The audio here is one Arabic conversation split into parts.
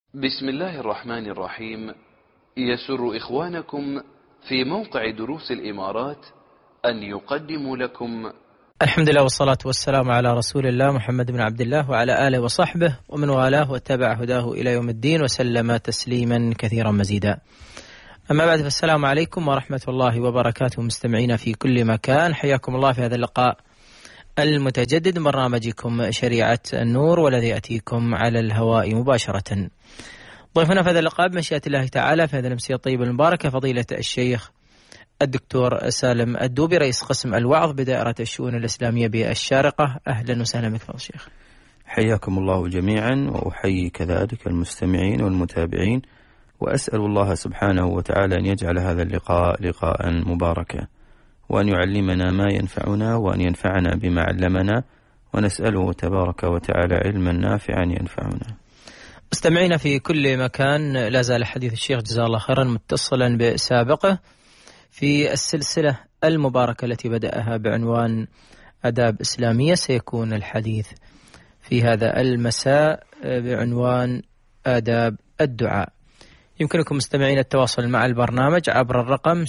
بسم الله الرحمن الرحيم. يسر إخوانكم في موقع دروس الإمارات أن يقدموا لكم الحمد لله والصلاة والسلام على رسول الله محمد بن عبد الله وعلى آله وصحبه ومن والاه واتبع هداه إلى يوم الدين وسلم تسليما كثيرا مزيدا. أما بعد، فالسلام عليكم ورحمة الله وبركاته مستمعين في كل مكان، حياكم الله في هذا اللقاء المتجدد من برنامجكم شريعة النور، والذي يأتيكم على الهواء مباشرة. ضيفنا في هذا اللقاء بمشيئة الله تعالى في هذه الأمسية الطيبة المباركة فضيلة الشيخ الدكتور سالم الدوبي، رئيس قسم الوعظ بدائرة الشؤون الإسلامية بالشارقة. أهلا وسهلا بك فضيلة الشيخ. حياكم الله جميعا، وأحيي كذلك المستمعين والمتابعين، وأسأل الله سبحانه وتعالى أن يجعل هذا اللقاء لقاء مباركا، وأن يعلمنا ما ينفعنا، وأن ينفعنا بما علمنا، ونسأله تبارك وتعالى علما نافعا ينفعنا. مستمعين في كل مكان، لا زال حديث الشيخ جزاه الله خيرا متصلا بسابقه في السلسلة المباركة التي بدأها بعنوان آداب إسلامية. سيكون الحديث في هذا المساء بعنوان آداب الدعاء. يمكنكم مستمعين التواصل مع البرنامج عبر الرقم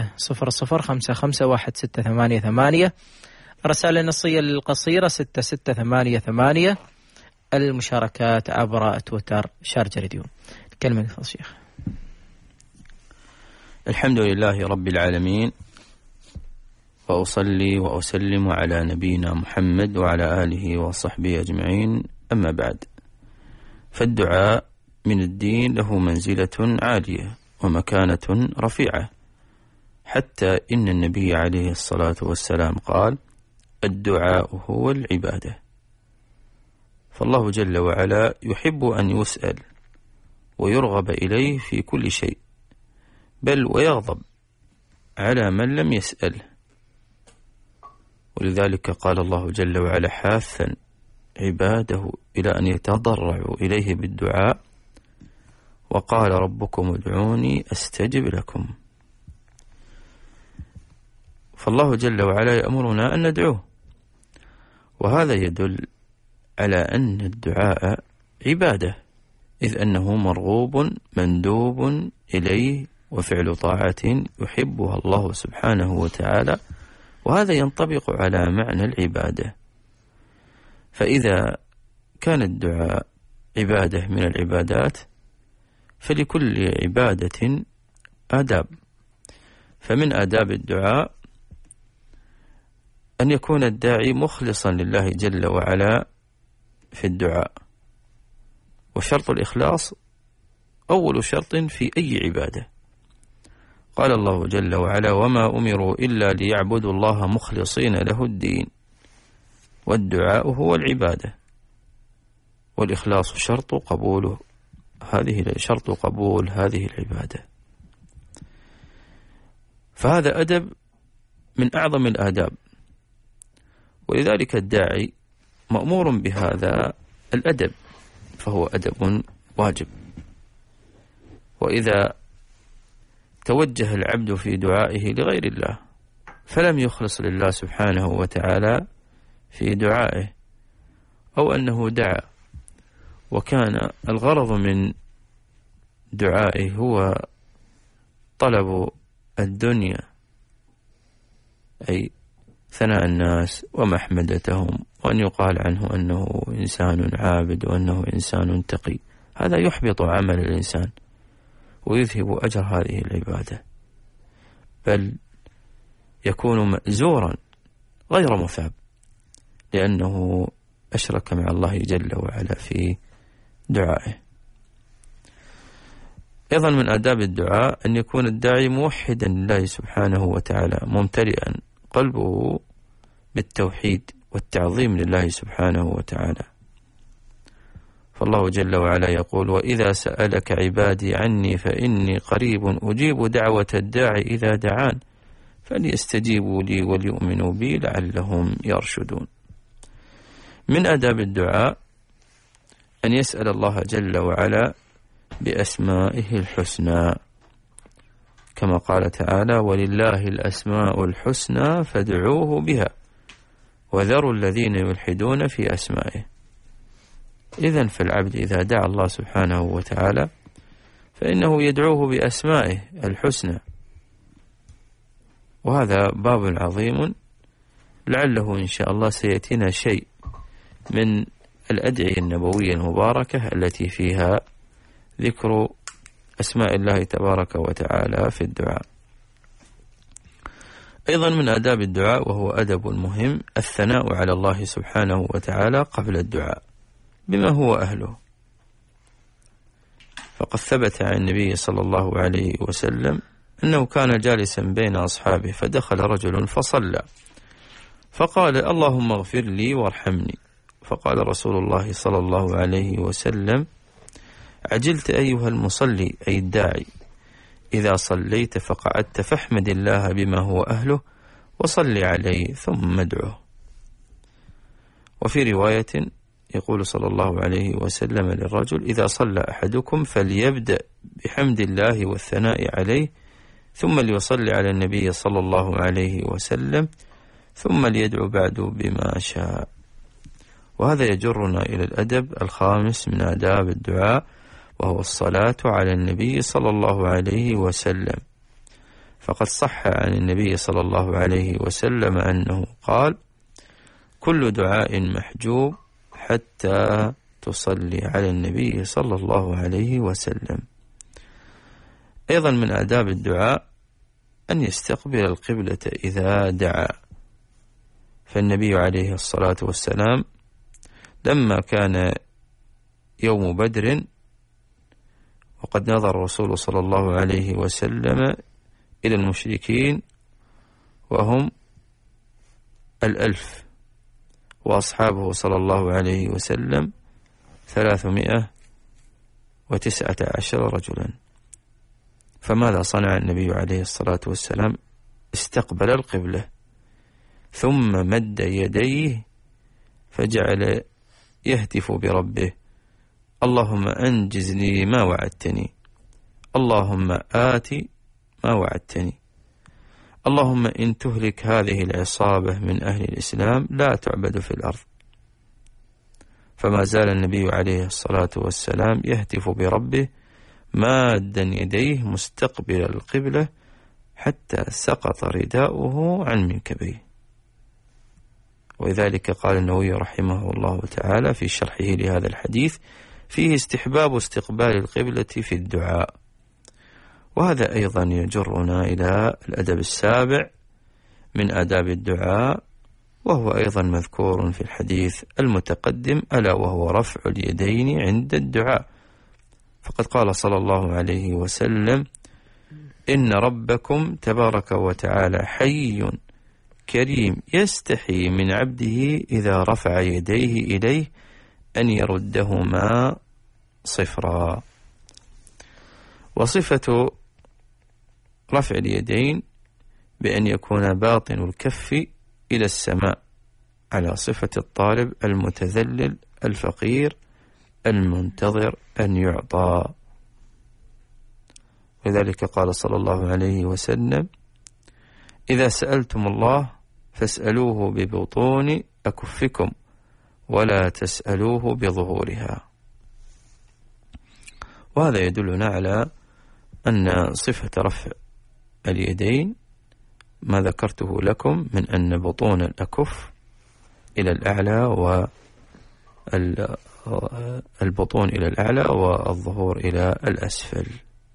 600551688، الرسالة النصية القصيرة 6688، المشاركات عبر تويتر شارجة راديو. كلمة لفضل الشيخ. الحمد لله رب العالمين، وأصلي وأسلم على نبينا محمد وعلى آله وصحبه أجمعين، أما بعد، فالدعاء من الدين له منزلة عالية ومكانة رفيعة، حتى إن النبي عليه الصلاة والسلام قال: الدعاء هو العبادة. فالله جل وعلا يحب أن يسأل ويرغب إليه في كل شيء، بل ويغضب على من لم يسأله. ولذلك قال الله جل وعلا حاثا عباده إلى أن يتضرعوا إليه بالدعاء، وقال: ربكم ادعوني أستجب لكم. فالله جل وعلا يأمرنا أن ندعوه، وهذا يدل على أن الدعاء عبادة، إذ أنه مرغوب مندوب إليه، وفعل طاعة يحبها الله سبحانه وتعالى، وهذا ينطبق على معنى العبادة. فإذا كان الدعاء عبادة من العبادات، فلكل عبادة آداب. فمن آداب الدعاء أن يكون الداعي مخلصا لله جل وعلا في الدعاء، وشرط الإخلاص أول شرط في أي عبادة. قال الله جل وعلا: وما أمروا إلا ليعبدوا الله مخلصين له الدين. والدعاء هو العبادة، والإخلاص شرط قبول هذه العبادة. فهذا أدب من أعظم الآداب، ولذلك الداعي مأمور بهذا الأدب، فهو أدب واجب. وإذا توجه العبد في دعائه لغير الله فلم يخلص لله سبحانه وتعالى في دعائه، أو أنه دعا وكان الغرض من دعائه هو طلب الدنيا، أي ثناء الناس ومحمدتهم، وأن يقال عنه أنه إنسان عابد وأنه إنسان تقي، هذا يحبط عمل الإنسان ويذهب أجر هذه العبادة، بل يكون مأزورا غير مثاب، لأنه أشرك مع الله جل وعلا في دعائه. أيضا من آداب الدعاء أن يكون الداعي موحدا لله سبحانه وتعالى، ممتلئا قلبه بالتوحيد والتعظيم لله سبحانه وتعالى. فالله جل وعلا يقول: وإذا سألك عبادي عني فإني قريب أجيب دعوة الداعي إذا دعان فليستجيبوا لي وليؤمنوا بي لعلهم يرشدون. من آداب الدعاء أن يسأل الله جل وعلا بأسمائه الحسنى، كما قال تعالى: ولله الأسماء الحسنى فادعوه بها وذروا الذين يلحدون في أسمائه. إذن فالعبد إذا دعا الله سبحانه وتعالى فإنه يدعوه بأسمائه الحسنى، وهذا باب عظيم لعله إن شاء الله سيأتينا شيء من الأدعية النبوية المباركة التي فيها ذكر أسماء الله تبارك وتعالى في الدعاء. أيضا من آداب الدعاء وهو أدب مهم الثناء على الله سبحانه وتعالى قبل الدعاء بما هو أهله، فقد ثبت عن النبي صلى الله عليه وسلم أنه كان جالسا بين أصحابه فدخل رجل فصلى فقال اللهم اغفر لي وارحمني، فقال رسول الله صلى الله عليه وسلم عجلت أيها المصلي أي الداعي، إذا صليت فقعدت فاحمد الله بما هو أهله وصل عليه ثم ادعه. وفي رواية يقول صلى الله عليه وسلم للرجل إذا صلى أحدكم فليبدأ بحمد الله والثناء عليه ثم ليصلي على النبي صلى الله عليه وسلم ثم ليدعو بعد بما شاء. وهذا يجرنا إلى الأدب الخامس من آداب الدعاء وهو الصلاة على النبي صلى الله عليه وسلم، فقد صح عن النبي صلى الله عليه وسلم أنه قال كل دعاء محجوب حتى تصلي على النبي صلى الله عليه وسلم. أيضا من آداب الدعاء أن يستقبل القبلة إذا دعا، فالنبي عليه الصلاة والسلام لما كان يوم بدر وقد نظر الرسول صلى الله عليه وسلم إلى المشركين وهم 1000 وأصحابه صلى الله عليه وسلم 319 رجلا، فماذا صنع النبي عليه الصلاة والسلام؟ استقبل القبلة ثم مد يديه فجعل يهتف بربه اللهم أنجز لي ما وعدتني، اللهم آت ما وعدتني، اللهم إن تهلك هذه العصابة من أهل الإسلام لا تعبد في الأرض. فما زال النبي عليه الصلاة والسلام يهتف بربه مادا يديه مستقبل القبلة حتى سقط رداؤه عن منكبيه. ولذلك قال النووي رحمه الله تعالى في شرحه لهذا الحديث فيه استحباب استقبال القبلة في الدعاء. وهذا أيضا يجرنا إلى الأدب السابع من آداب الدعاء وهو أيضا مذكور في الحديث المتقدم ألا وهو رفع اليدين عند الدعاء، فقد قال صلى الله عليه وسلم إن ربكم تبارك وتعالى حي كريم يستحي من عبده إذا رفع يديه إليه أن يردهما صفرا. وصفة رفع اليدين بأن يكون باطن الكف إلى السماء على صفة الطالب المتذلل الفقير المنتظر أن يعطى. لذلك قال صلى الله عليه وسلم إذا سألتم الله فاسألوه ببطون أكفكم ولا تسألوه بظهورها. وهذا يدلنا على أن صفة رفع اليدين ما ذكرته لكم من أن بطون الأكف إلى الأعلى والبطون إلى الأعلى والظهور إلى الأسفل،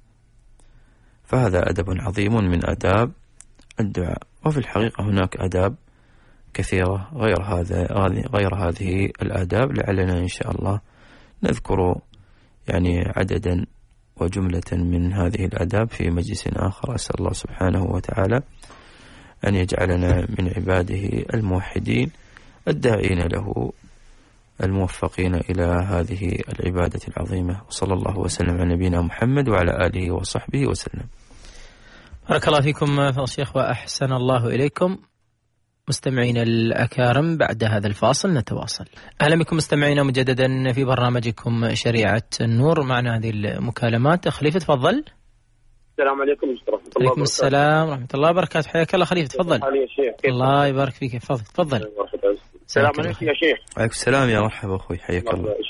فهذا أدب عظيم من آداب الدعاء. وفي الحقيقة هناك آداب كثيرة غير هذه الآداب، لعلنا إن شاء الله نذكر يعني عددا وجملة من هذه الآداب في مجلس آخر. أسأل الله سبحانه وتعالى أن يجعلنا من عباده الموحدين الداعين له الموفقين إلى هذه العبادة العظيمة. وصلى الله وسلم على نبينا محمد وعلى آله وصحبه وسلم. بارك الله فيكم فضيلة الشيخ وأحسن الله إليكم. مستمعين الأكارم بعد هذا الفاصل نتواصل. أهلا بكم مستمعينا مجددا في برنامجكم شريعة النور. معنا هذه المكالمات. خليفة تفضل. السلام عليكم ورحمة الله وبركاته. عليكم السلام ورحمة الله وبركاته. حياك الله خليفة تفضل. الله يبارك فيك. تفضل. السلام عليكم يا شيخ. عليكم السلام يا مرحبا أخوي حياك الله. الشيخ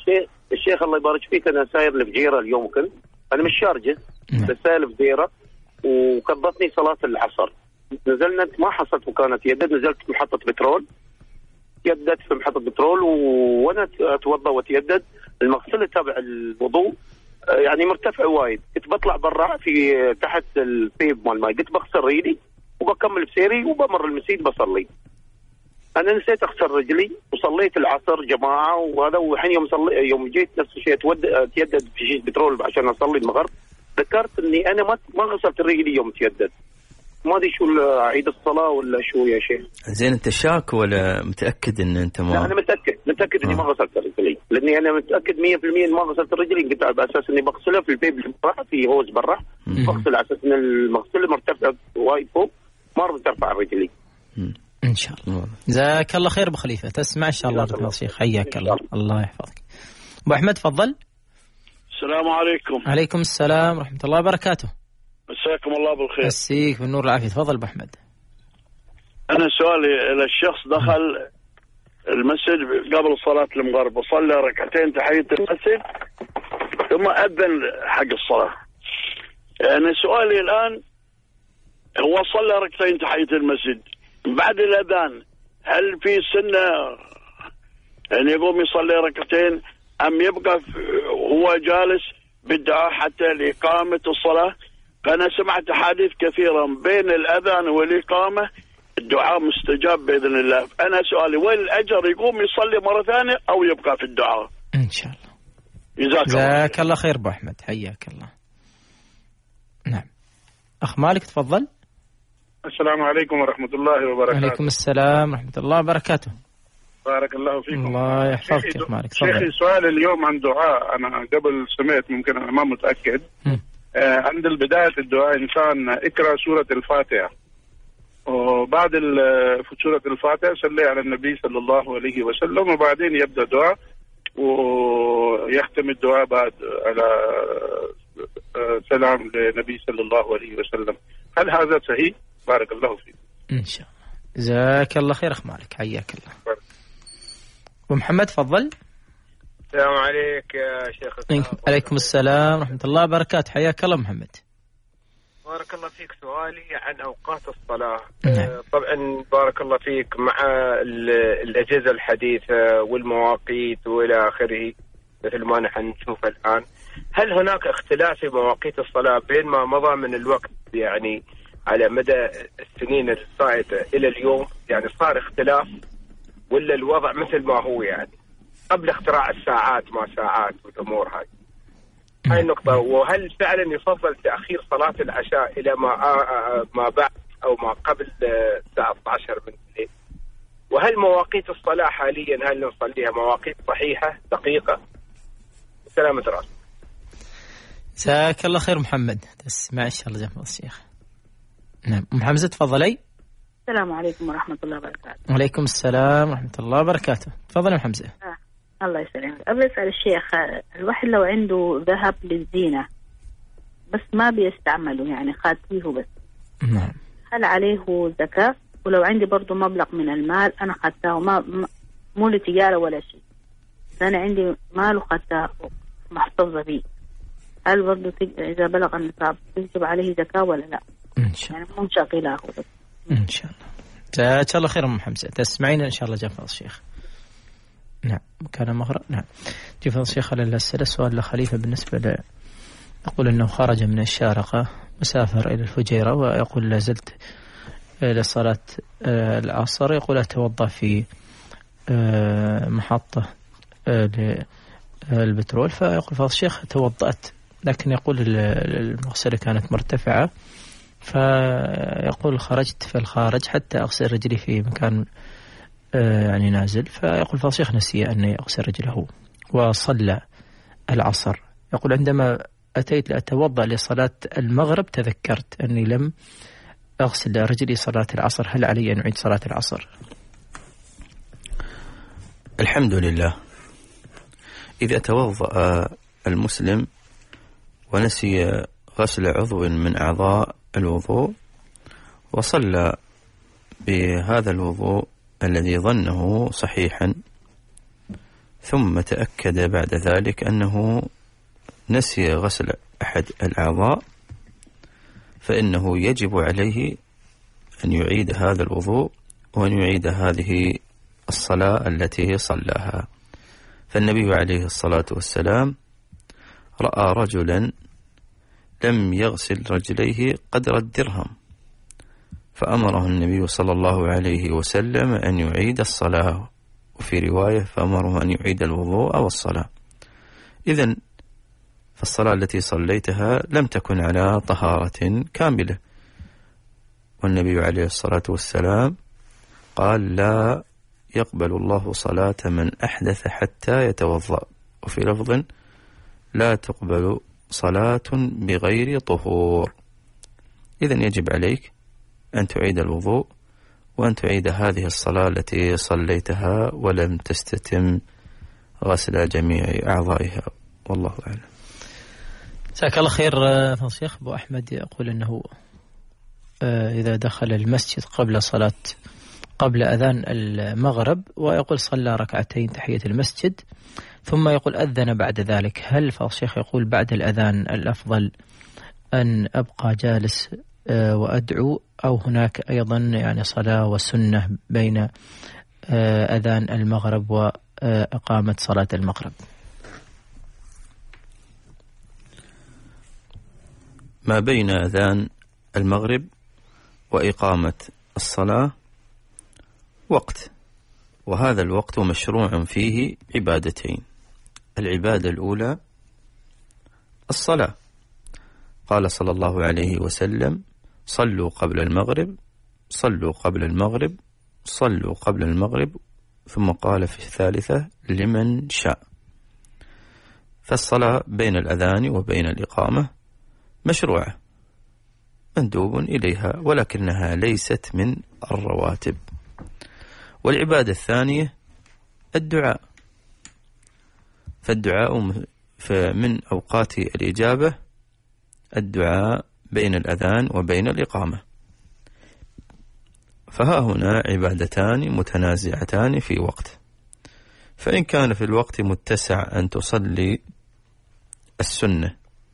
الشيخ الله يبارك فيك، انا ساير لفجيره اليوم، كنت انا مش شارجه بس ساير لفجيره، وكبطني صلاه العصر. نزلنا ما حصلت مكان اتيدد، نزلت في محطه بترول، تيددت في محطه بترول وانا اتوضا واتيدد. المغسله تبع الوضوء يعني مرتفع وايد، كنت بطلع برا في تحت البيب مال الماي، قلت بغسل رجلي وبكمل بسيري وبمر المسجد بصلي. انا نسيت اغسل رجلي وصليت العصر جماعه وهذا، والحين يوم جيت نفس الشيء اتيدد في شيء بترول عشان اصلي المغرب، ذكرت اني انا ما غسلت رجلي يوم تيدد. ما ادري شو اعيد الصلاه ولا شو يا شيخ؟ زين انت شاك ولا متاكد ان انت ما؟ لا انا متاكد اني ما غسلت رجلي، لاني انا متاكد 100% ان ما غسلت رجلي. قلت على اساس اني بغسلها في البيب اللي برا، في هوز برا بغسل على اساس ان المغسله مرتفعه وايد فوق، ما ترفع رجلي. ان شاء الله. جزاك الله خير ابو خليفه، تسمع ان شاء الله رضا الشيخ، حياك الله. الله يحفظك. ابو احمد تفضل. السلام عليكم. عليكم السلام ورحمه الله وبركاته. مساكم الله بالخير. مسيك بالنور والعافيه. تفضل ابو احمد. انا سؤالي، إذا الشخص دخل المسجد قبل صلاه المغرب وصلى ركعتين تحيه المسجد ثم اذن حق الصلاه، يعني سؤالي الان هو صلى ركعتين تحيه المسجد بعد الاذان، هل في سنه يعني يقوم يصلي ركعتين ام يبقى هو جالس بالدعاء حتى لإقامة الصلاة؟ فأنا سمعت أحاديث كثيرة بين الأذان والإقامة الدعاء مستجاب بإذن الله. أنا سؤالي، وين الأجر، يقوم يصلي مرة ثانية أو يبقى في الدعاء؟ إن شاء الله. جزاك الله خير أبو أحمد، حياك الله. نعم أخ مالك تفضل. السلام عليكم ورحمة الله وبركاته. عليكم السلام ورحمة الله وبركاته. بارك الله فيكم. الله يحفظك يا مالك. شيخي سؤال اليوم عن دعاء، أنا قبل سمعت ممكن أنا ما متأكد. عند بداية الدعاء إنسان اقرأ سورة الفاتحة، وبعد سورة الفاتحة صلي على النبي صلى الله عليه وسلم، وبعدين يبدأ دعاء ويختم الدعاء بعد على سلام للنبي صلى الله عليه وسلم. هل هذا صحيح؟ بارك الله فيك. إن شاء الله. جزاك الله خير أخ مالك، حياك الله. ومحمد تفضل. السلام عليك يا شيخ. عليكم السلام ورحمة الله وبركاته، حياك الله محمد. بارك الله فيك. سؤالي عن أوقات الصلاة. طبعا بارك الله فيك، مع الأجهزة الحديثة والمواقيت وإلى آخره مثل ما نحن نشوف الآن، هل هناك اختلاف في مواقيت الصلاة بين ما مضى من الوقت يعني على مدى السنين الفائتة إلى اليوم؟ يعني صار اختلاف ولا الوضع مثل ما هو يعني قبل اختراع الساعات ما ساعات والأمور هاي النقطة. وهل فعلا يفضل تأخير صلاة العشاء إلى ما بعد أو ما قبل الساعة 12 من الليل؟ وهل مواقيت الصلاة حاليا هل نصليها مواقيت صحيحة دقيقة؟ سلامة راسك. جزاك الله خير محمد، تسمع إن شاء الله جنب الشيخ. نعم أم حمزة تفضلي. السلام عليكم ورحمة الله وبركاته. وعليكم السلام ورحمة الله وبركاته. تفضل يا حمزة. الله يسلمك. أبغى أسأل الشيخ، الواحد لو عنده ذهب للزينة بس ما بيستعمله يعني خاتيه بس، نعم، هل عليه زكاة؟ ولو عندي برضو مبلغ من المال أنا خدته مو لتجارة ولا شيء، أنا عندي مال وخدته محتفظة به، هل برضو إذا بلغ النصاب تجب عليه زكاة ولا لا؟ إن شاء الله. يعني منشغلة بس. إن شاء الله. جزاك الله خير أم حمزة، تسمعين إن شاء الله جفا الشيخ. نعم كان مغرب. نعم جفا الشيخ على الأسئلة. سؤال لخليفة بالنسبة يقول أنه خرج من الشارقة مسافر إلى الفجيرة، ويقول لازلت لصلاة العصر، يقول أتوضأ في محطة البترول، فيقول فضل الشيخ توضأت، لكن يقول المغسلة كانت مرتفعة، فيقول خرجت في الخارج حتى أغسل رجلي في مكان يعني نازل، فيقول فضل الشيخ نسي أن يغسل رجله وصلى العصر. يقول عندما أتيت لأتوضأ لصلاة المغرب تذكرت أني لم أغسل رجلي صلاة العصر، هل علي أن أعيد صلاة العصر؟ الحمد لله. إذا توضأ المسلم ونسي غسل عضو من أعضاء الوضوء وصلى بهذا الوضوء الذي ظنه صحيحا، ثم تأكد بعد ذلك أنه نسي غسل أحد الأعضاء، فإنه يجب عليه أن يعيد هذا الوضوء وأن يعيد هذه الصلاة التي صلاها. فالنبي عليه الصلاة والسلام رأى رجلا لم يغسل رجليه قدر الدرهم، فأمره النبي صلى الله عليه وسلم أن يعيد الصلاة، وفي رواية فأمره أن يعيد الوضوء أو الصلاة. إذن فالصلاة التي صليتها لم تكن على طهارة كاملة، والنبي عليه الصلاة والسلام قال: لا يقبل الله صلاة من أحدث حتى يتوضأ، وفي لفظ: لا تقبل صلاة بغير طهور. إذن يجب عليك أن تعيد الوضوء وأن تعيد هذه الصلاة التي صليتها ولم تستتم غسل جميع أعضائها، والله أعلم. جزاك الله خير فضيلة الشيخ. أبو أحمد يقول أنه إذا دخل المسجد قبل أذان المغرب، ويقول صلى ركعتين تحية المسجد، ثم يقول أذن بعد ذلك، هل فضيلة الشيخ يقول بعد الأذان الأفضل أن أبقى جالس وأدعو، أو هناك أيضا يعني صلاة وسنة بين أذان المغرب وإقامة صلاة المغرب؟ ما بين أذان المغرب وإقامة الصلاة وقت، وهذا الوقت مشروع فيه عبادتين. العبادة الأولى الصلاة، قال صلى الله عليه وسلم: صلوا قبل المغرب، صلوا قبل المغرب، صلوا قبل المغرب، ثم قال في الثالثة: لمن شاء. فالصلاة بين الأذان وبين الإقامة مشروعة مندوب إليها، ولكنها ليست من الرواتب. والعبادة الثانية الدعاء، فالدعاء من أوقات الإجابة الدعاء بين الأذان وبين الإقامة. فها هنا عبادتان متنازعتان في وقت، فإن كان في الوقت متسع أن تصلي السنة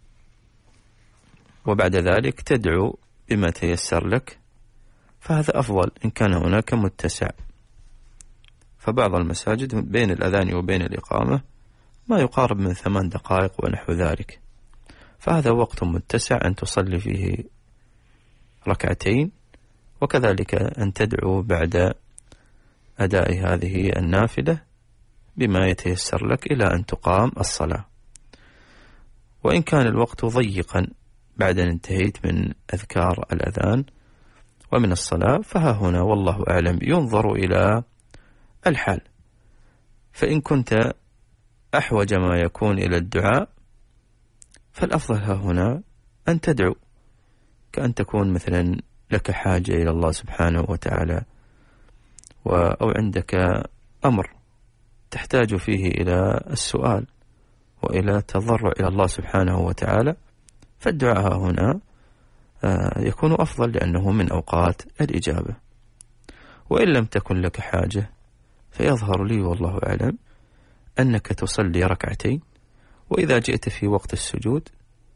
وبعد ذلك تدعو بما تيسر لك، فهذا أفضل إن كان هناك متسع. فبعض المساجد بين الأذان وبين الإقامة ما يقارب من 8 دقائق ونحو ذلك، فهذا وقت متسع أن تصلي فيه ركعتين، وكذلك أن تدعو بعد أداء هذه النافلة بما يتيسر لك إلى أن تقام الصلاة. وإن كان الوقت ضيقا بعد أن انتهيت من أذكار الأذان ومن الصلاة، فها هنا والله أعلم ينظر إلى الحال. فإن كنت أحوج ما يكون إلى الدعاء فالأفضل ها هنا أن تدعو، كأن تكون مثلا لك حاجة إلى الله سبحانه وتعالى، أو عندك أمر تحتاج فيه إلى السؤال وإلى تضرع إلى الله سبحانه وتعالى، فالدعاء هنا يكون أفضل لأنه من أوقات الإجابة. وإن لم تكن لك حاجة فيظهر لي والله أعلم أنك تصلي ركعتين، وإذا جئت في وقت السجود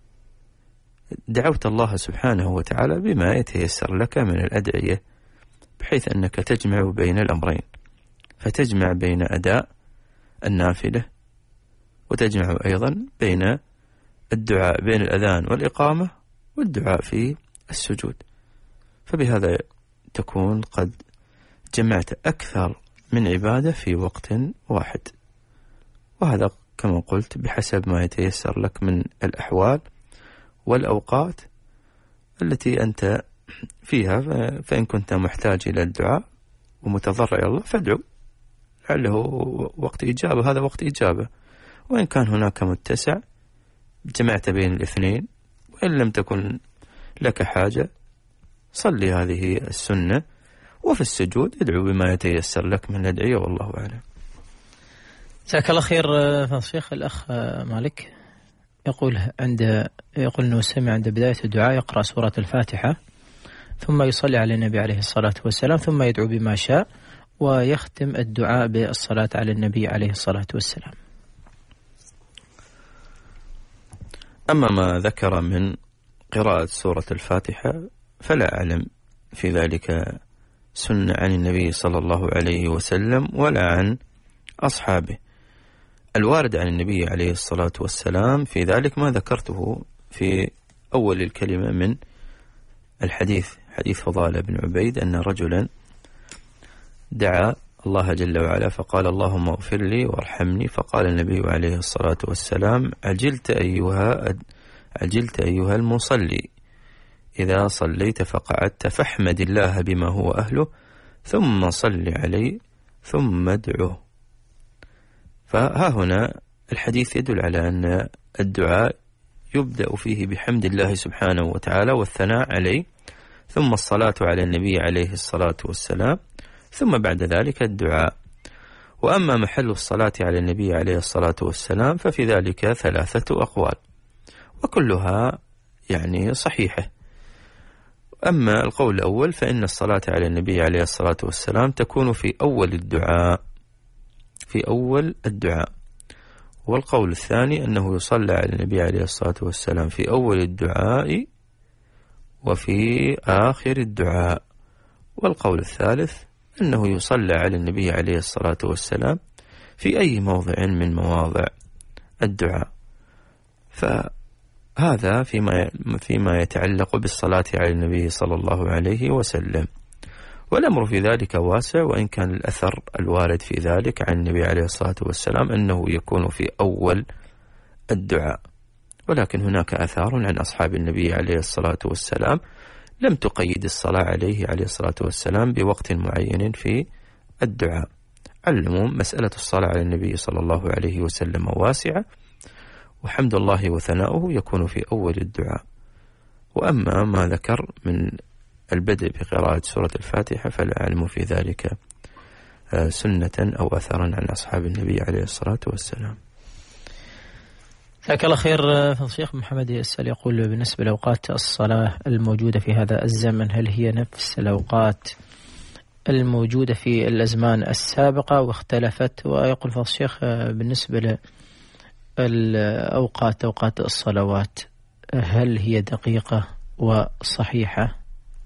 دعوت الله سبحانه وتعالى بما يتيسر لك من الأدعية، بحيث أنك تجمع بين الأمرين، فتجمع بين أداء النافلة وتجمع أيضا بين الدعاء بين الأذان والإقامة والدعاء في السجود، فبهذا تكون قد جمعت أكثر من عبادة في وقت واحد. وهذا كما قلت بحسب ما يتيسر لك من الأحوال والأوقات التي أنت فيها. فإن كنت محتاج إلى الدعاء ومتضرع الله فادعو، لعله وقت إجابة، هذا وقت إجابة. وإن كان هناك متسع جمعت بين الاثنين، وإن لم تكن لك حاجة صلي هذه السنة، وفي السجود ادعو بما يتيسر لك من الأدعية، والله أعلم. جزاك الله خير فضيلة الشيخ. الأخ مالك يقول أنه سمع عند بداية الدعاء يقرأ سورة الفاتحة ثم يصلي على النبي عليه الصلاة والسلام ثم يدعو بما شاء، ويختم الدعاء بالصلاة على النبي عليه الصلاة والسلام. أما ما ذكر من قراءة سورة الفاتحة فلا أعلم في ذلك سنة عن النبي صلى الله عليه وسلم ولا عن أصحابه. الوارد عن النبي عليه الصلاة والسلام في ذلك ما ذكرته في أول الكلمة من الحديث، حديث فضالة بن عبيد، أن رجلا دعا الله جل وعلا فقال اللهم اغفر لي وارحمني، فقال النبي عليه الصلاة والسلام عجلت أيها المصلي، إذا صليت فقعدت فاحمد الله بما هو أهله ثم صل عليه ثم ادعه. فها هنا الحديث يدل على أن الدعاء يبدأ فيه بحمد الله سبحانه وتعالى والثناء عليه، ثم الصلاة على النبي عليه الصلاة والسلام، ثم بعد ذلك الدعاء. وأما محل الصلاة على النبي عليه الصلاة والسلام ففي ذلك 3 أقوال وكلها يعني صحيحة. أما القول الأول فإن الصلاة على النبي عليه الصلاة والسلام تكون في أول الدعاء، والقول الثاني أنه يصلى على النبي عليه الصلاة والسلام في أول الدعاء وفي آخر الدعاء، والقول الثالث أنه يصلى على النبي عليه الصلاة والسلام في أي موضع من مواضع الدعاء. فهذا فيما يتعلق بالصلاة على النبي صلى الله عليه وسلم، والأمر في ذلك واسع، وإن كان الأثر الوارد في ذلك عن النبي عليه الصلاة والسلام أنه يكون في أول الدعاء، ولكن هناك آثار عن أصحاب النبي عليه الصلاة والسلام لم تقيد الصلاة عليه الصلاة والسلام بوقت معين في الدعاء. على العموم مسألة الصلاة على النبي صلى الله عليه وسلم واسعة، وحمد الله وثناؤه يكون في أول الدعاء. وأما ما ذكر من البدء بقراءة سورة الفاتحة فلا أعلم في ذلك سنة أو أثرا عن أصحاب النبي عليه الصلاة والسلام. جزاك الله خير. فضيلة الشيخ محمد يسأل يقول بالنسبة لأوقات الصلاة الموجودة في هذا الزمن هل هي نفس الأوقات الموجودة في الأزمان السابقة واختلفت؟ ويقول فضيلة الشيخ بالنسبة لأوقات الصلوات هل هي دقيقة وصحيحة؟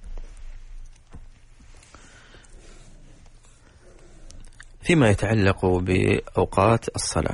فيما يتعلق بأوقات الصلاة،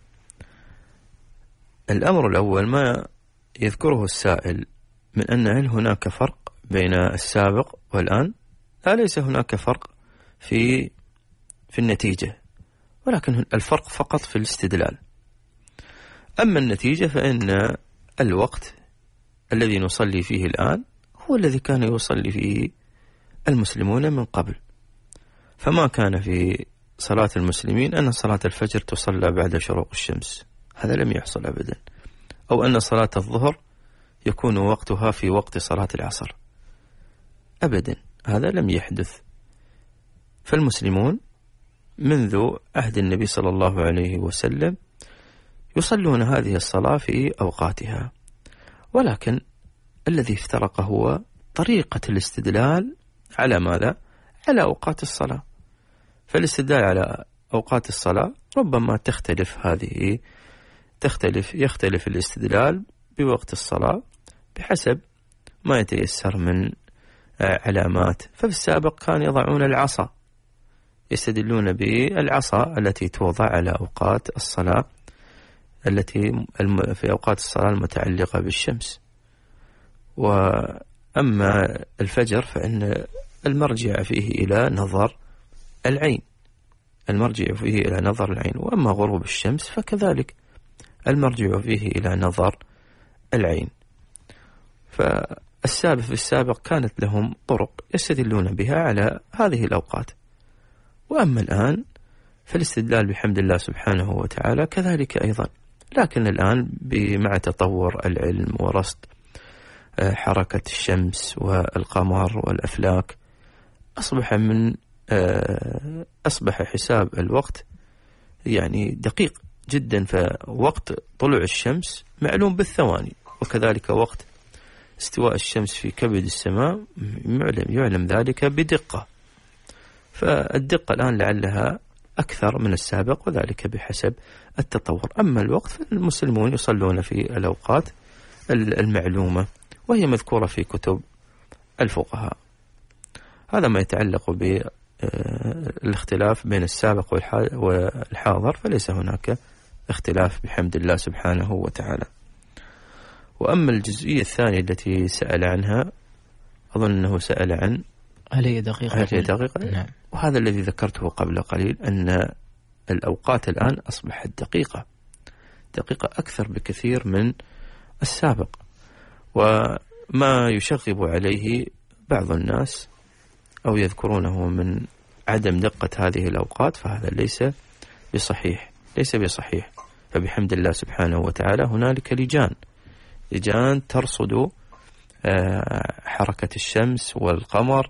الأمر الأول ما يذكره السائل من أن هل هناك فرق بين السابق والآن؟ لا، ليس هناك فرق في النتيجة، ولكن الفرق فقط في الاستدلال. أما النتيجة فإن الوقت الذي نصلي فيه الآن هو الذي كان يصلي فيه المسلمون من قبل، فما كان في صلاة المسلمين أن صلاة الفجر تصلى بعد شروق الشمس، هذا لم يحصل أبدا، أو أن صلاة الظهر يكون وقتها في وقت صلاة العصر أبدا، هذا لم يحدث. فالمسلمون منذ عهد النبي صلى الله عليه وسلم يصلون هذه الصلاة في أوقاتها، ولكن الذي افترق هو طريقة الاستدلال على ماذا؟ على أوقات الصلاة. فالاستدلال على أوقات الصلاة ربما يختلف الاستدلال بوقت الصلاة بحسب ما يتيسر من علامات. ففي السابق كان يضعون العصا، يستدلون بالعصا التي توضع على أوقات الصلاة التي في أوقات الصلاة المتعلقة بالشمس. وأما الفجر فإن المرجع فيه إلى نظر العين، وأما غروب الشمس فكذلك المرجع فيه إلى نظر العين. في السابق كانت لهم طرق يستدلون بها على هذه الأوقات، وأما الآن فالاستدلال بحمد الله سبحانه وتعالى كذلك أيضا، لكن الآن مع تطور العلم ورصد حركة الشمس والقمر والأفلاك أصبح حساب الوقت يعني دقيق جدا، فوقت طلوع الشمس معلوم بالثواني، وكذلك وقت استواء الشمس في كبد السماء يعلم ذلك بدقة. فالدقة الآن لعلها أكثر من السابق، وذلك بحسب التطور. أما الوقت فالمسلمون يصلون في الأوقات المعلومة وهي مذكورة في كتب الفقهاء. هذا ما يتعلق بالاختلاف بين السابق والحاضر، فليس هناك اختلاف بحمد الله سبحانه وتعالى. وأما الجزئية الثانية التي سأل عنها، أظن أنه سأل عن هل هي دقيقة؟ نعم. وهذا الذي ذكرته قبل قليل، أن الأوقات الآن أصبحت دقيقة أكثر بكثير من السابق، وما يشغب عليه بعض الناس أو يذكرونه من عدم دقة هذه الأوقات فهذا ليس بصحيح. فبحمد الله سبحانه وتعالى هنالك لجان ترصد حركة الشمس والقمر،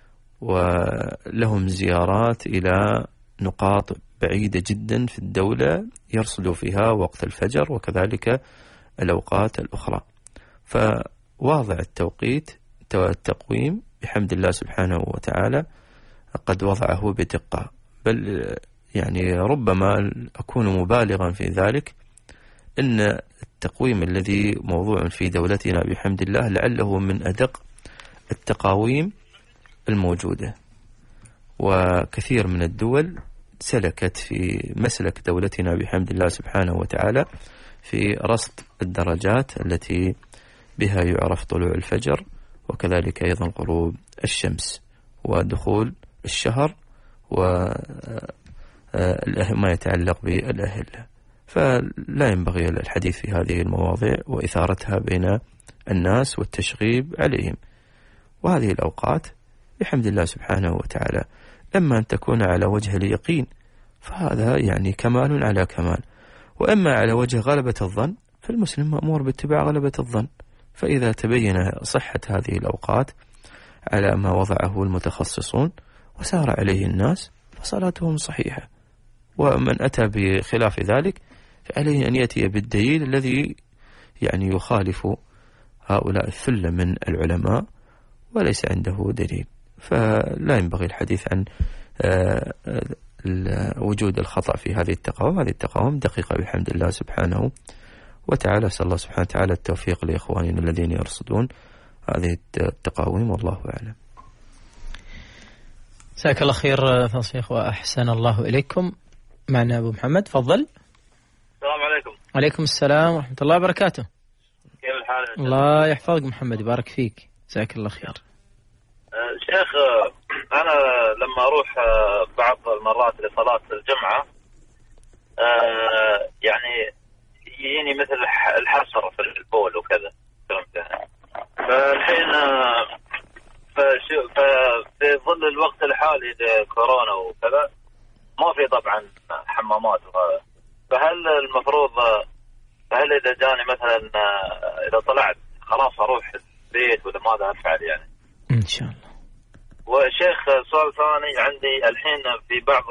ولهم زيارات إلى نقاط بعيدة جدا في الدولة يرصدوا فيها وقت الفجر وكذلك الأوقات الأخرى. فواضع التقويم بحمد الله سبحانه وتعالى قد وضعه بدقة، بل يعني ربما أكون مبالغا في ذلك، إن التقويم الذي موضوع في دولتنا بحمد الله لعله من أدق التقاويم الموجودة، وكثير من الدول سلكت في مسلك دولتنا بحمد الله سبحانه وتعالى في رصد الدرجات التي بها يعرف طلوع الفجر، وكذلك أيضا غروب الشمس ودخول الشهر وما يتعلق بالأهلة. فلا ينبغي الحديث في هذه المواضيع وإثارتها بين الناس والتشغيب عليهم. وهذه الأوقات بحمد الله سبحانه وتعالى إما أن تكون على وجه اليقين فهذا يعني كمال على كمال، وإما على وجه غلبة الظن فالمسلم مأمور باتباع غلبة الظن. فإذا تبين صحة هذه الأوقات على ما وضعه المتخصصون وسار عليه الناس فصلاتهم صحيحة، ومن أتى بخلاف ذلك فعليه أن يأتي بالدليل الذي يعني يخالف هؤلاء الثلة من العلماء وليس عنده دليل. فلا ينبغي الحديث عن وجود الخطأ في هذه التقاوم. هذه التقاوم دقيقة بحمد الله سبحانه وتعالى. أسأل الله سبحانه وتعالى التوفيق لإخواننا الذين يرصدون هذه التقاوم، والله أعلم. جزاك الله خير فصيح وأحسن الله إليكم. معنا أبو محمد، تفضل. السلام عليكم. وعليكم السلام ورحمة الله وبركاته. كيف الحال؟ الله يحفظك محمد، يبارك فيك، جزاك الله خير. شيخ، أنا لما أروح بعض المرات لصلاة الجمعة يعني يجيني مثل الحسرة في البول وكذا، فالحين في ظل الوقت الحالي لكورونا وكذا ما في طبعا حمامات وهذا، فهل المفروض إذا جاني مثلا إذا طلعت خلاص أروح البيت ولا ماذا أفعل يعني؟ إن شاء الله. وشيخ سؤال ثاني عندي الحين في بعض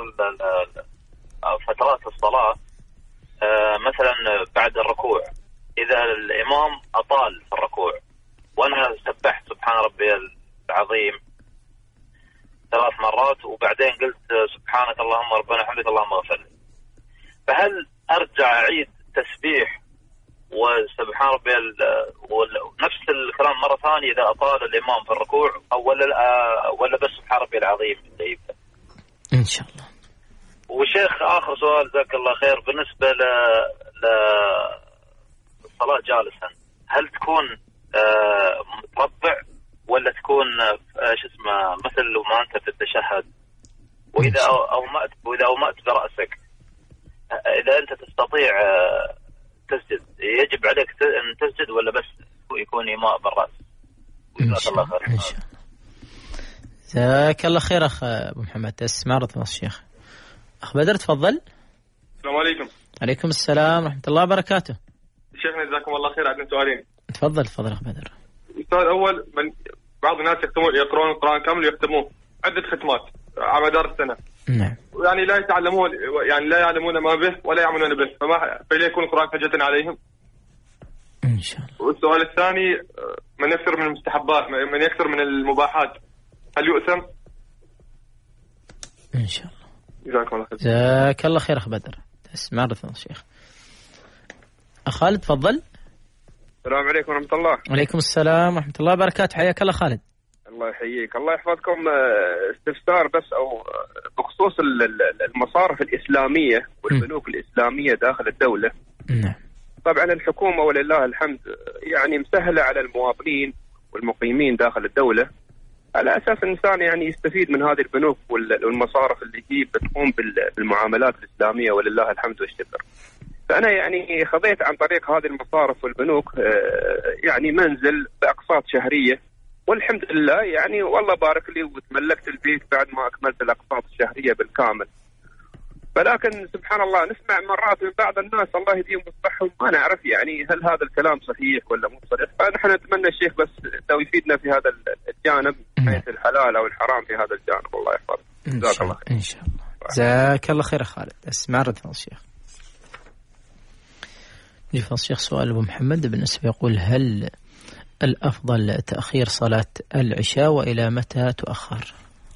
فترات الصلاة مثلا بعد الركوع إذا الإمام أطال في الركوع وأنا سبحت سبحان ربي العظيم 3 مرات وبعدين قلت سبحانك اللهم ربنا حمدك اللهم اغفر لي، فهل أرجع أعيد تسبيح وسبحان ربي ونفس الكلام مرة ثانية إذا أطال الإمام في الركوع ولا بس سبحان ربي العظيم اللي يبدأ؟ إن شاء الله. وشيخ آخر سؤال جزاك الله خير، بالنسبة للصلاة جالسا هل تكون متربع ولا تكون مثل ما أنت في التشهد، وإذا أومأت برأسك إذا أنت تستطيع تسجد يجب عليك أن تسجد ولا بس يكون إيماء بالرأس؟ جزاك الله خير. إن شاء الله. جزاك الله خير أخ أبو محمد. تسمع رضا الشيخ. أخ بدر، تفضل. السلام عليكم. عليكم السلام ورحمة الله وبركاته. شيخنا جزاكم الله خير، عندنا سؤالين. تفضل أخ بدر. السؤال الأول، بعض الناس يقرؤون القرآن كامل ويختمون عدة ختمات على مدار السنة. نعم. يعني لا يعلمون ما به ولا يعملون به، فلا يكون القرآن حجة عليهم؟ إن شاء الله. والسؤال الثاني، من يكثر من المستحبات، من يكثر من المباحات هل يؤثم؟ إن شاء الله. جزاكم الله خير. جزاك الله خير أخ بدر. اسمع رثنا الشيخ. خالد تفضل. السلام عليكم ورحمة الله. وعليكم السلام ورحمة الله وبركاته. حياك الله خالد. الله يحييك. الله يحفظكم. استفسار بس أو بخصوص المصارف الإسلامية والبنوك الإسلامية داخل الدولة. نعم. طبعا الحكومة ولله الحمد يعني مسهلة على المواطنين والمقيمين داخل الدولة على أساس الإنسان يعني يستفيد من هذه البنوك والمصارف اللي هي بتقوم بالمعاملات الإسلامية ولله الحمد والشكر. فأنا يعني خذيت عن طريق هذه المصارف والبنوك يعني منزل بأقساط شهرية والحمد لله يعني والله بارك لي وتملكت البيت بعد ما أكملت الأقساط الشهرية بالكامل. ولكن سبحان الله نسمع مرات من بعض الناس الله يهديهم ويصلحهم ما نعرف يعني هل هذا الكلام صحيح ولا مو صحيح. فنحن نتمنى الشيخ بس لو يفيدنا في هذا الجانب من حيث الحلال أو الحرام في هذا الجانب. الله يحفظك. جزاك الله خير. إن شاء الله. جزاك الله خير خالد. اسمع رثنا الشيخ. يجي الشيخ سؤال أبو محمد بالنسبة يقول هل الأفضل تأخير صلاة العشاء وإلى متى تؤخر؟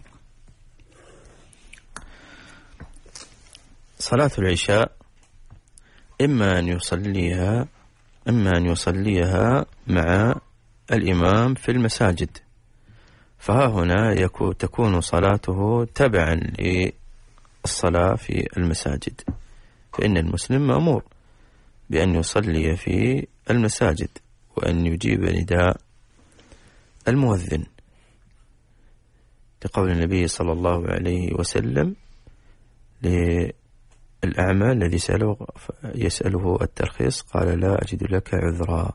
صلاة العشاء إما أن يصليها مع الإمام في المساجد، فها هنا تكون صلاته تبعا للصلاة في المساجد، فإن المسلم مأمور بأن يصلي في المساجد وأن يجيب نداء المؤذن، لقول النبي صلى الله عليه وسلم للأعمى الذي يسأله الترخيص قال لا أجد لك عذرا.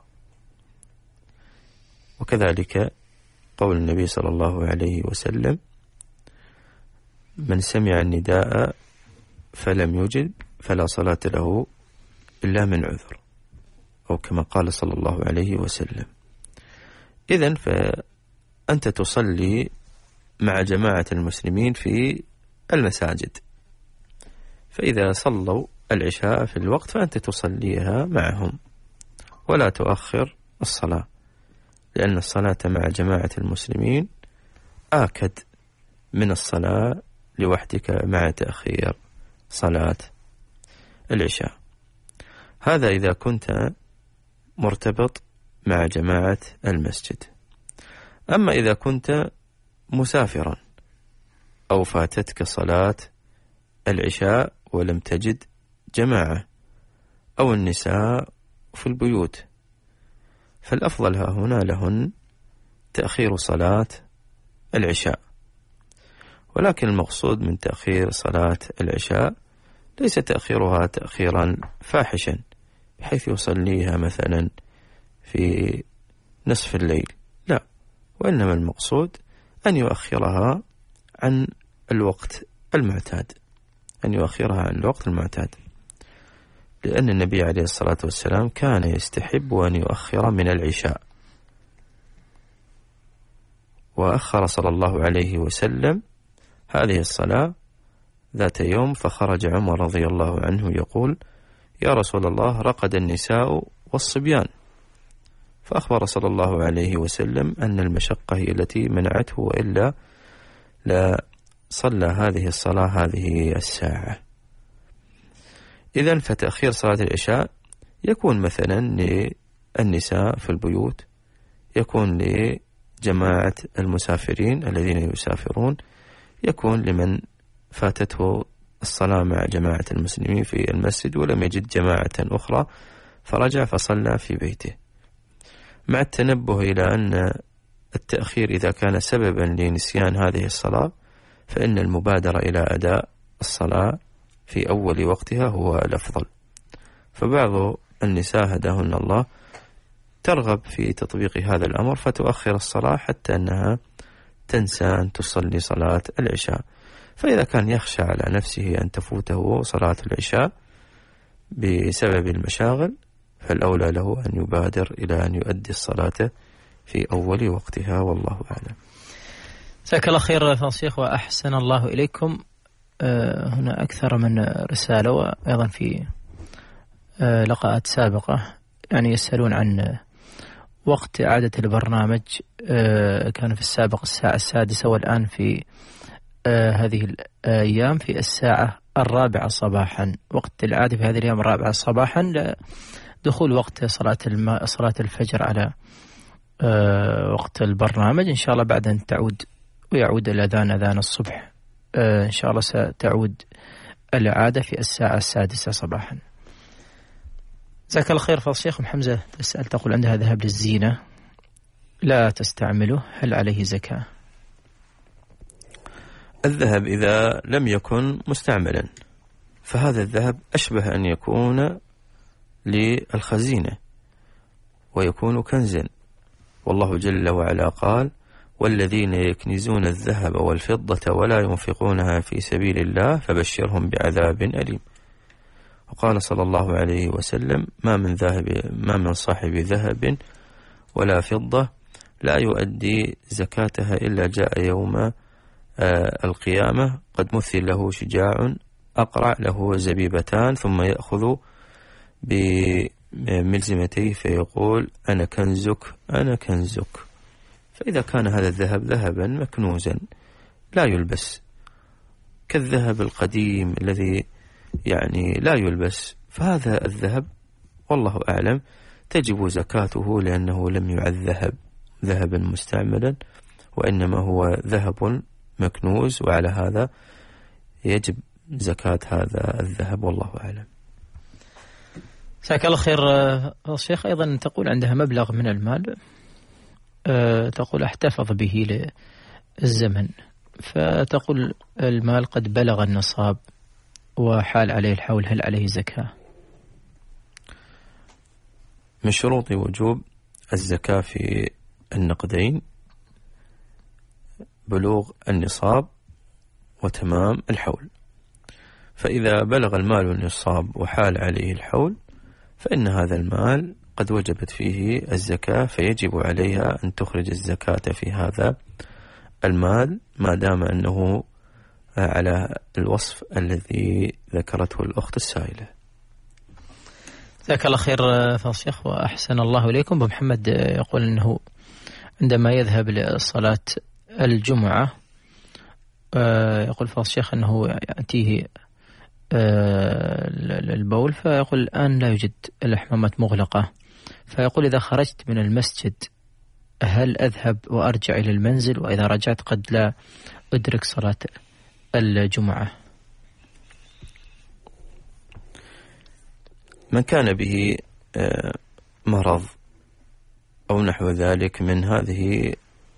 وكذلك قول النبي صلى الله عليه وسلم من سمع النداء فلم يجب فلا صلاة له إلا من عذر، أو كما قال صلى الله عليه وسلم. إذن فأنت تصلي مع جماعة المسلمين في المساجد، فإذا صلوا العشاء في الوقت فأنت تصليها معهم ولا تؤخر الصلاة، لأن الصلاة مع جماعة المسلمين آكد من الصلاة لوحدك مع تأخير صلاة العشاء. هذا إذا كنت مرتبط مع جماعة المسجد. أما إذا كنت مسافرا أو فاتتك صلاة العشاء ولم تجد جماعة، أو النساء في البيوت، فالأفضل ها هنا لهن تأخير صلاة العشاء. ولكن المقصود من تأخير صلاة العشاء ليس تأخيرها تأخيرا فاحشا بحيث يصليها مثلا في نصف الليل، لا، وإنما المقصود أن يؤخرها عن الوقت المعتاد، لأن النبي عليه الصلاة والسلام كان يستحب أن يؤخر من العشاء، وأخر صلى الله عليه وسلم هذه الصلاة ذات يوم، فخرج عمر رضي الله عنه يقول يا رسول الله رقد النساء والصبيان، فأخبر صلى الله عليه وسلم أن المشقة هي التي منعته، وإلا لا صلى هذه الصلاة هذه الساعة. إذن فتأخير صلاة العشاء يكون مثلا للنساء في البيوت، يكون لجماعة المسافرين الذين يسافرون، يكون لمن فاتته الصلاة مع جماعة المسلمين في المسجد ولم يجد جماعة أخرى فرجع فصلى في بيته، مع التنبه إلى أن التأخير إذا كان سببا لنسيان هذه الصلاة فإن المبادرة إلى أداء الصلاة في أول وقتها هو الأفضل. فبعض النساء هداهن الله ترغب في تطبيق هذا الأمر فتؤخر الصلاة حتى أنها تنسى أن تصلي صلاة العشاء، فإذا كان يخشى على نفسه أن تفوته صلاة العشاء بسبب المشاغل فالأولى له أن يبادر إلى أن يؤدي الصلاة في أول وقتها، والله أعلم. جزاك الله خير فالشيخ وأحسن الله إليكم. هنا أكثر من رسالة، وأيضا في لقاءات سابقة يعني يسألون عن وقت إعادة البرنامج. كان في السابق الساعة 6 والآن في هذه الأيام في الساعة 4 صباحا، وقت العادي في هذه الأيام 4 صباحا لدخول وقت صلاة الفجر على وقت البرنامج. إن شاء الله بعد أن ويعود الأذان أذان الصبح إن شاء الله ستعود العادة في الساعة 6 صباحا. جزاك الله خير. فضل الشيخ حمزة تسأل تقول عندها ذهب للزينة لا تستعمله، هل عليه زكاة؟ الذهب إذا لم يكن مستعملا فهذا الذهب أشبه أن يكون للخزينة ويكون كنزا، والله جل وعلا قال: والذين يكنزون الذهب والفضة ولا ينفقونها في سبيل الله فبشرهم بعذاب أليم. وقال صلى الله عليه وسلم: ما من صاحب ذهب ولا فضة لا يؤدي زكاتها إلا جاء يوم القيامة قد مثل له شجاع أقرع له زبيبتان ثم يأخذ بملزمتيه فيقول: أنا كنزك أنا كنزك. فإذا كان هذا الذهب ذهبا مكنوزا لا يلبس كالذهب القديم الذي يعني لا يلبس، فهذا الذهب والله أعلم تجب زكاته لأنه لم يعد ذهبا مستعملا، وإنما هو ذهب مكنوز، وعلى هذا يجب زكاة هذا الذهب والله أعلم. جزاك الله خير. الشيخ أيضا تقول عندها مبلغ من المال تقول احتفظ به للزمن، فتقول المال قد بلغ النصاب وحال عليه الحول، هل عليه زكاة؟ من شروط وجوب الزكاة في النقدين بلوغ النصاب وتمام الحول، فإذا بلغ المال النصاب وحال عليه الحول فإن هذا المال قد وجبت فيه الزكاة، فيجب عليها أن تخرج الزكاة في هذا المال ما دام أنه على الوصف الذي ذكرته الأخت السائلة. جزاك الله خير فضل الشيخ وأحسن الله إليكم. محمد يقول أنه عندما يذهب لصلاة الجمعة يقول فضل الشيخ أنه يأتيه البول، فيقول الآن لا يوجد الحمامات مغلقة، فيقول إذا خرجت من المسجد هل أذهب وأرجع إلى المنزل، وإذا رجعت قد لا أدرك صلاة الجمعة؟ من كان به مرض أو نحو ذلك من هذه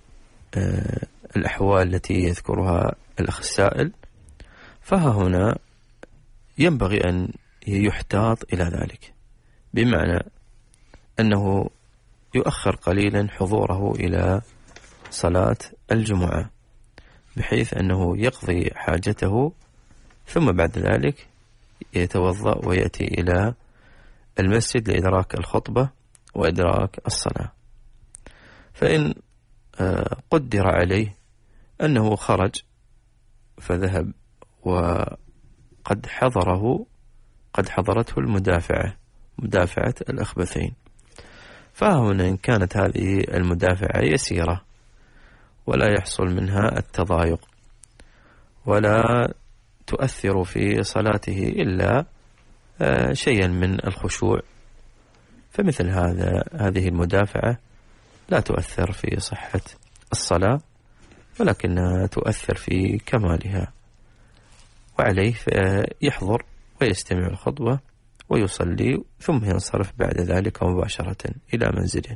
الأحوال التي يذكرها الأخ السائل، فها هنا ينبغي أن يحتاط إلى ذلك، بمعنى أنه يؤخر قليلا حضوره إلى صلاة الجمعة بحيث أنه يقضي حاجته ثم بعد ذلك يتوضأ ويأتي إلى المسجد لإدراك الخطبة وإدراك الصلاة. فإن قدر عليه أنه خرج فذهب وقد حضرته مدافعة الأخبثين، فهنا إن كانت هذه المدافعة يسيرة ولا يحصل منها التضايق ولا تؤثر في صلاته إلا شيئا من الخشوع، فمثل هذه المدافعة لا تؤثر في صحة الصلاة ولكنها تؤثر في كمالها، وعليه يحضر ويستمع الخطبة ويصلي ثم ينصرف بعد ذلك مباشرة إلى منزله.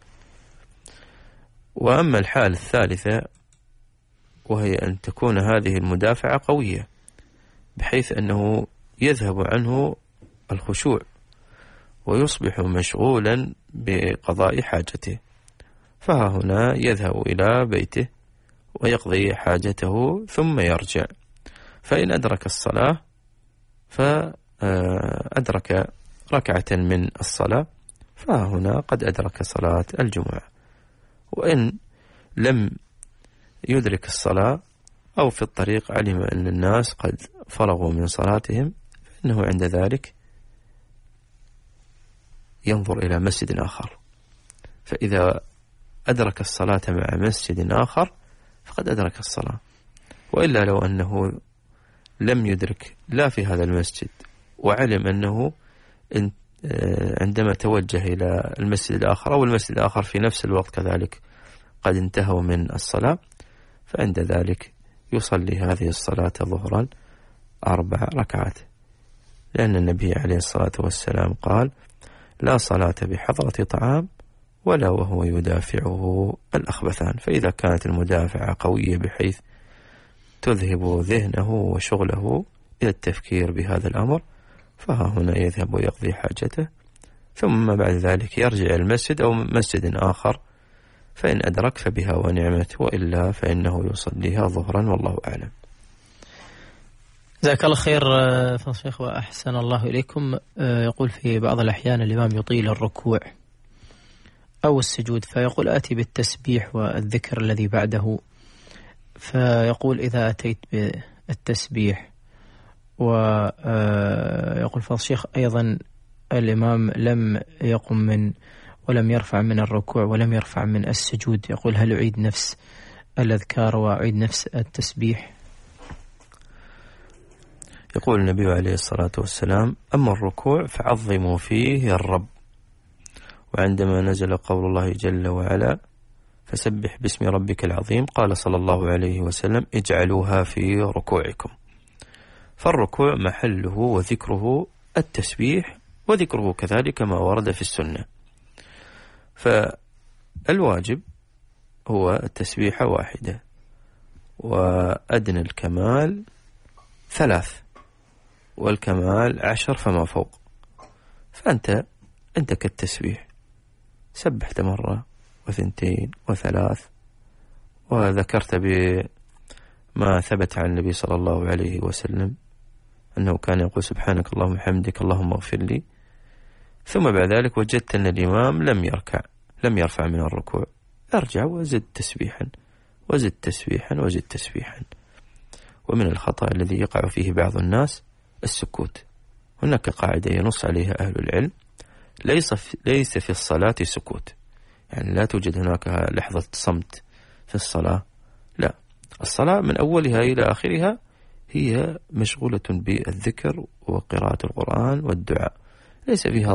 وأما الحالة الثالثة وهي أن تكون هذه المدافعة قوية بحيث أنه يذهب عنه الخشوع ويصبح مشغولا بقضاء حاجته، فها هنا يذهب إلى بيته ويقضي حاجته ثم يرجع، فإن أدرك الصلاة فأدرك ركعة من الصلاة فها هنا قد أدرك صلاة الجمعة، وإن لم يدرك الصلاة أو في الطريق علم أن الناس قد فرغوا من صلاتهم فإنه عند ذلك ينظر إلى مسجد آخر، فإذا أدرك الصلاة مع مسجد آخر فقد أدرك الصلاة، وإلا لو أنه لم يدرك لا في هذا المسجد وعلم أنه عندما توجه إلى المسجد الآخر أو المسجد الآخر في نفس الوقت كذلك قد انتهوا من الصلاة، فعند ذلك يصلي هذه الصلاة ظهرا 4 ركعات، لأن النبي عليه الصلاة والسلام قال: لا صلاة بحضرة طعام ولا وهو يدافعه الأخبثان. فإذا كانت المدافعة قوية بحيث تذهب ذهنه وشغله إلى التفكير بهذا الأمر، فها هنا يذهب ويقضي حاجته، ثم بعد ذلك يرجع المسجد أو مسجد آخر، فإن أدرك فبها ونعمت، وإلا فإنه يصليها ظهرا، والله أعلم. جزاك الله خير فضل الشيخ وأحسن الله إليكم. يقول في بعض الأحيان الإمام يطيل الركوع أو السجود، فيقول آتي بالتسبيح والذكر الذي بعده، فيقول إذا أتيت بالتسبيح ويقول فضل الشيخ أيضا الإمام لم يقم من ولم يرفع من الركوع ولم يرفع من السجود، يقول هل أعيد نفس الأذكار وأعيد نفس التسبيح؟ يقول النبي عليه الصلاة والسلام: أما الركوع فعظموا فيه الرب. وعندما نزل قول الله جل وعلا: فسبح باسم ربك العظيم، قال صلى الله عليه وسلم: اجعلوها في ركوعكم. فالركوع محله وذكره التسبيح، وذكره كذلك ما ورد في السنة. فالواجب هو التسبيحة 1، وأدنى الكمال 3، والكمال 10 فما فوق. فأنت كالتسبيح، سبحت مرة و2 و3، وذكرت بما ثبت عن النبي صلى الله عليه وسلم أنه كان يقول: سبحانك اللهم وبحمدك اللهم اغفر لي. ثم بعد ذلك وجدت أن الإمام لم يرفع من الركوع، أرجع وزد تسبيحا وزد تسبيحا وزد تسبيحا. ومن الخطأ الذي يقع فيه بعض الناس السكوت. هناك قاعدة ينص عليها أهل العلم: ليس في الصلاة سكوت، يعني لا توجد هناك لحظة صمت في الصلاة، لا، الصلاة من أولها إلى آخرها هي مشغولة بالذكر وقراءة القرآن والدعاء، ليس فيها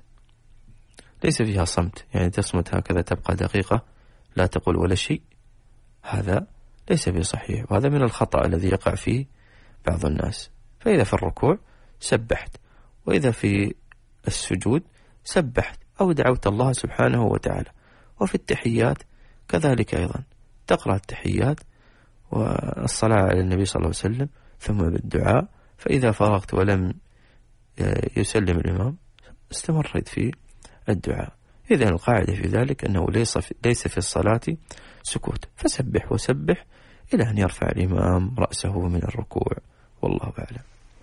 صمت، يعني تصمت هكذا تبقى دقيقة لا تقول ولا شيء، هذا ليس بصحيح، وهذا من الخطأ الذي يقع فيه بعض الناس. فإذا في الركوع سبحت، وإذا في السجود سبحت أو دعوت الله سبحانه وتعالى، وفي التحيات كذلك أيضا تقرأ التحيات والصلاة على النبي صلى الله عليه وسلم، ثم بالدعاء. فإذا فرغت ولم يسلم الإمام استمرت في الدعاء. إذن القاعدة في ذلك أنه ليس في الصلاة سكوت، فسبح وسبح إلى أن يرفع الإمام رأسه من الركوع، والله أعلم.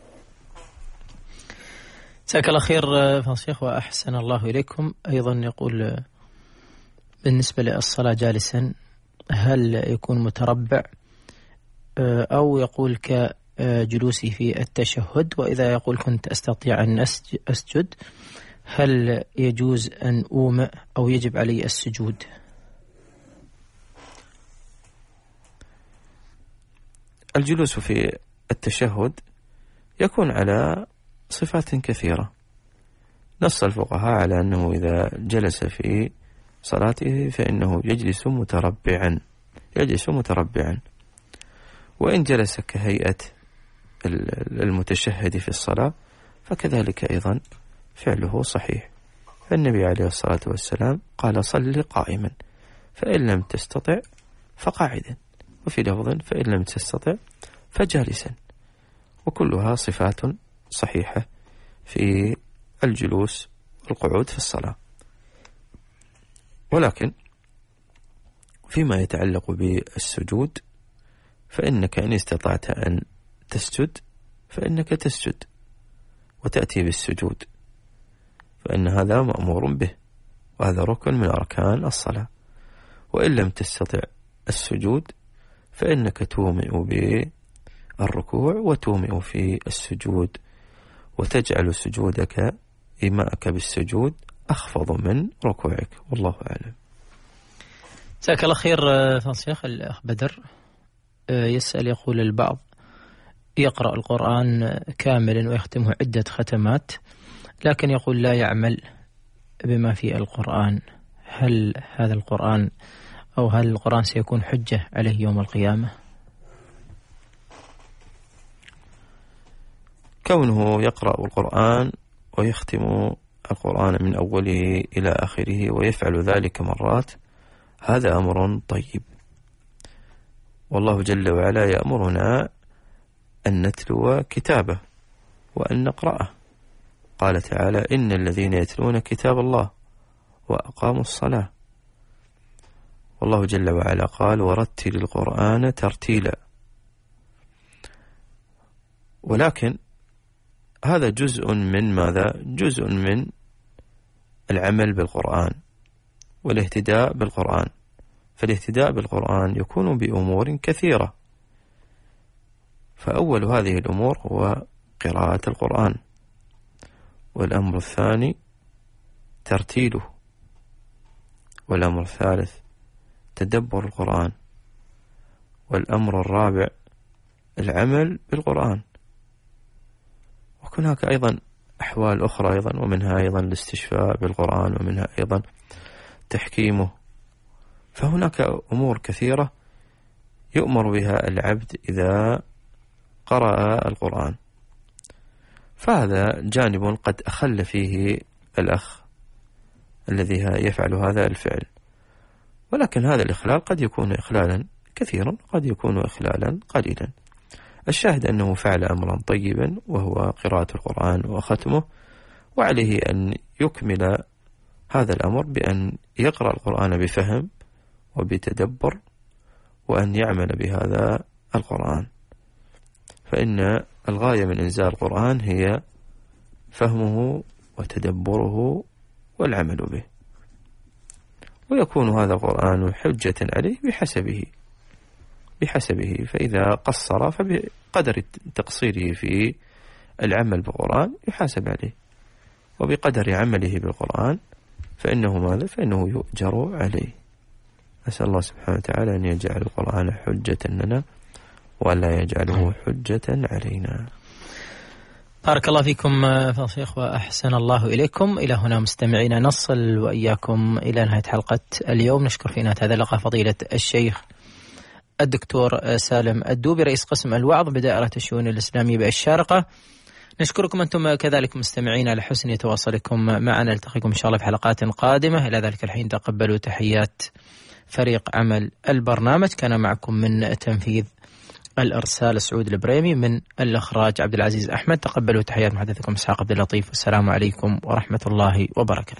جزاك الله خير فضل الشيخ وأحسن الله إليكم. أيضا يقول بالنسبة للصلاة جالسا هل يكون متربع أو يقول كجلوسي في التشهد؟ وإذا يقول كنت أستطيع أن أسجد هل يجوز أن أومئ أو يجب علي السجود؟ الجلوس في التشهد يكون على صفات كثيرة. نص الفقهاء على أنه إذا جلس في صلاته فإنه يجلس متربعا، وإن جلس كهيئة المتشهد في الصلاة فكذلك أيضا فعله صحيح. فالنبي عليه الصلاة والسلام قال: صل قائما، فإن لم تستطع فقاعدا، وفي لفظ فإن لم تستطع فجالسا، وكلها صفات صحيحة في الجلوس والقعود في الصلاة. ولكن فيما يتعلق بالسجود فإنك إن استطعت أن تسجد فإنك تسجد وتأتي بالسجود، فإن هذا مأمور به، وهذا ركن من أركان الصلاة. وإن لم تستطع السجود فإنك تومئ بالركوع وتومئ في السجود، وتجعل سجودك إيماءك بالسجود أخفض من ركوعك، والله أعلم. جزاك الله خير فضل الشيخ. الأخ بدر يسأل يقول البعض يقرأ القرآن كاملا ويختمه عدة ختمات، لكن يقول لا يعمل بما في القرآن. هل هذا القرآن أو هل القرآن سيكون حجة عليه يوم القيامة؟ كونه يقرأ القرآن ويختم القرآن من أوله إلى آخره ويفعل ذلك مرات، هذا أمر طيب، والله جل وعلا يأمرنا أن نتلو كتابه وأن نقرأه. قال تعالى: إن الذين يتلون كتاب الله وأقاموا الصلاة. والله جل وعلا قال: ورتل القرآن ترتيلا. ولكن هذا جزء من ماذا؟ جزء من العمل بالقرآن والاهتداء بالقرآن. فالاهتداء بالقرآن يكون بأمور كثيرة، فأول هذه الأمور هو قراءة القرآن، والأمر الثاني ترتيله، والأمر الثالث تدبر القرآن، والأمر الرابع العمل بالقرآن. وهناك أيضا أحوال أخرى أيضا، ومنها أيضا الاستشفاء بالقرآن، ومنها أيضا تحكيمه. فهناك أمور كثيرة يؤمر بها العبد إذا قرأ القرآن. فهذا جانب قد أخل فيه الأخ الذي يفعل هذا الفعل، ولكن هذا الإخلال قد يكون إخلالا كثيرا، قد يكون إخلالا قليلا. الشاهد أنه فعل أمرا طيبا وهو قراءة القرآن وختمه، وعليه أن يكمل هذا الأمر بأن يقرأ القرآن بفهم وبتدبر، وأن يعمل بهذا القرآن، فإن الغاية من إنزال القرآن هي فهمه وتدبره والعمل به، ويكون هذا القرآن حجة عليه بحسبه. فإذا قصر فبقدر تقصيره في العمل بالقرآن يحاسب عليه، وبقدر عمله بالقرآن فإنه ماذا؟ فإنه يؤجر عليه. أسأل الله سبحانه وتعالى أن يجعل القرآن حجة لنا ولا يجعله حجة علينا. بارك الله فيكم فضيلة الشيخ وأحسن الله إليكم. إلى هنا مستمعينا نصل وإياكم إلى نهاية حلقة اليوم. نشكر في نهاية هذا اللقاء فضيلة الشيخ الدكتور سالم الدوبي، رئيس قسم الوعظ بدائرة الشؤون الإسلامية بالشارقة. نشكركم أنتم كذلك مستمعين على حسن تواصلكم معنا. نلتقيكم إن شاء الله في حلقات قادمة. إلى ذلك الحين تقبلوا تحيات فريق عمل البرنامج. كان معكم من تنفيذ الإرسال سعود البريمي، من الإخراج عبد العزيز أحمد. تقبلوا تحيات محدثكم إسحاق عبد اللطيف، والسلام عليكم ورحمة الله وبركاته.